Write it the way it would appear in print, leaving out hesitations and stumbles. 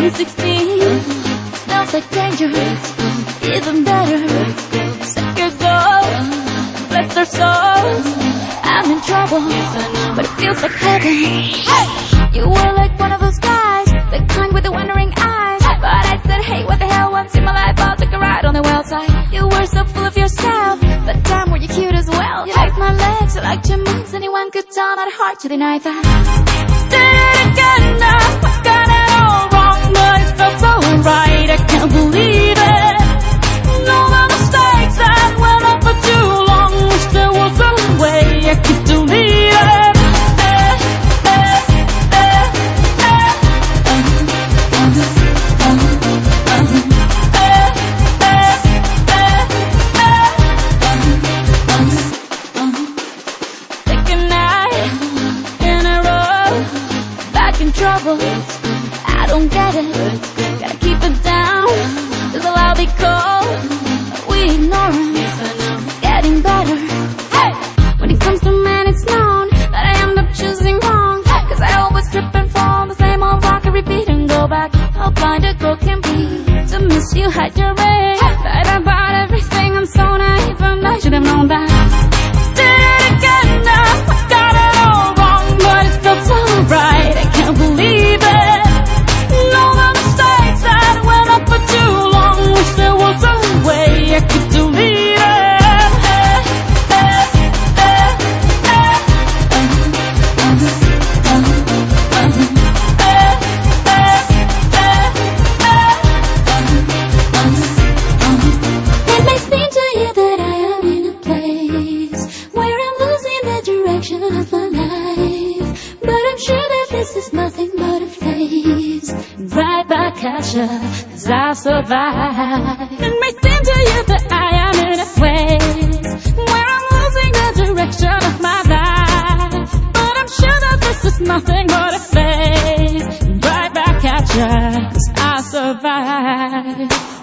I'm 16, smells like danger. Even better, set your goals, bless our souls. I'm in trouble, but it feels like heaven. Hey! You were like one of those guys, the kind with the wondering eyes. But I said, hey, what the hell, once in my life I'll take a ride on the wild side. You were so full of yourself, but damn were you cute as well. You liked my legs, you liked your moves, anyone could tell not hard to deny that. Did it again now, I got it all wrong, but it felt so right, I can't believe it. No more mistakes that went on for too long, wish there was a way I could delete it. Trouble, I don't get it. Gotta keep it down, cause I'll be cold. We ignore him, getting better. Hey! When it comes to men, it's known that I end up choosing wrong, cause I always trip and fall, the same old rock, I repeat and go back. How blind a girl can be to miss you, hide your ring. Lied about everything, I'm so naive, and I should have known that. Did it again now, I got it all wrong, but it felt so right, I can't believe it. No more mistakes that went on for too long, wish there was a way I could delete it. It may seem to you that I am in a place where I'm losing the direction of my life, but I'm sure that this is nothing but a phase. Right back at you, cause I'll survive. It may seem to you that I am in a place where I'm losing the direction of my life, but I'm sure that this is nothing but a phase. Right back at you, cause I'll survive.